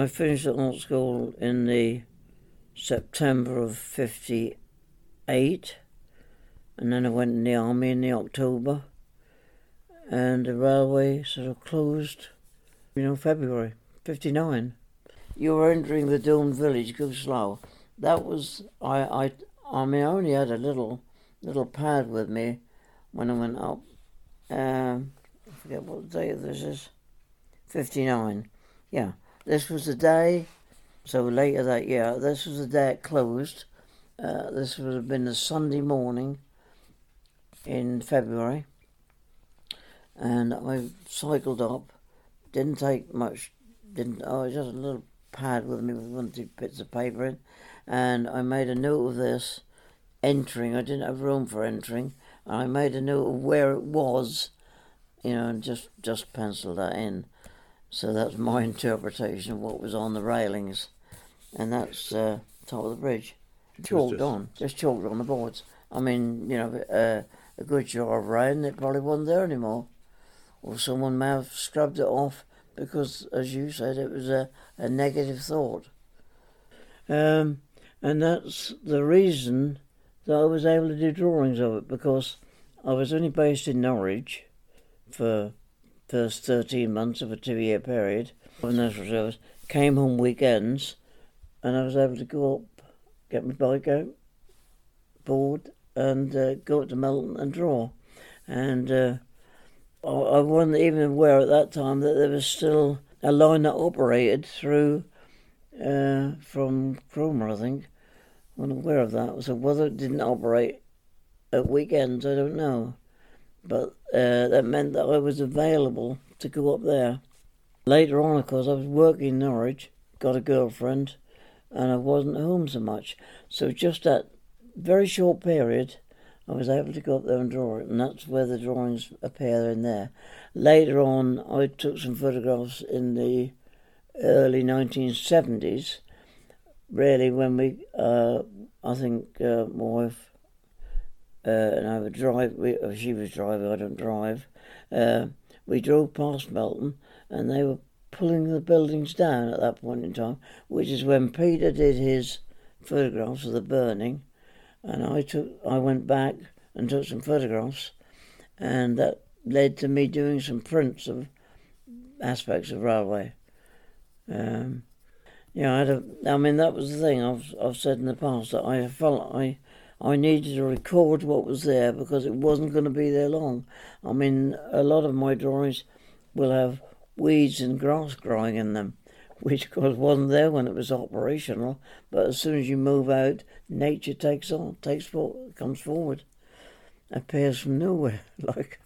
I finished at art school in the September of 58, and then I went in the army in the October, and the railway sort of closed, February 59. You were entering the domed village, go slow. That was, I only had a little pad with me when I went up. I forget what day this is. 59. Yeah, this was the day. So later that year, this was the day it closed. This would have been a Sunday morning in February, and I cycled up. Didn't take much. Just a little pad with me with 1 or 2 bits of paper in, and I made a note of this entering. I didn't have room for entering. I made a note of where it was, and just penciled that in. So that's my interpretation of what was on the railings, and that's top of the bridge. Just chalked on the boards. I mean, a good shower of rain, it probably wasn't there anymore, or someone may have scrubbed it off because, as you said, it was a negative thought. And that's the reason that I was able to do drawings of it, because I was only based in Norwich for first 13 months of a 2-year period when those reserves, came home weekends, and I was able to go up, get my bike out, board, and go up to Melton and draw. And I wasn't even aware at that time that there was still a line that operated through from Cromer, I think. I wasn't aware of that. So whether it didn't operate at weekends, I don't know. But that meant that I was available to go up there. Later on, of course, I was working in Norwich, got a girlfriend, and I wasn't home so much. So just that very short period, I was able to go up there and draw it, and that's where the drawings appear in there. Later on, I took some photographs in the early 1970s, really when we, I think my wife and I would drive, she was driving, I don't drive, we drove past Melton, and they were pulling the buildings down at that point in time, which is when Peter did his photographs of the burning, and I went back and took some photographs, and that led to me doing some prints of aspects of railway. That was the thing I've said in the past, that I felt I needed to record what was there because it wasn't going to be there long. I mean, a lot of my drawings will have weeds and grass growing in them, which of course wasn't there when it was operational, but as soon as you move out, nature comes forward, appears from nowhere, like.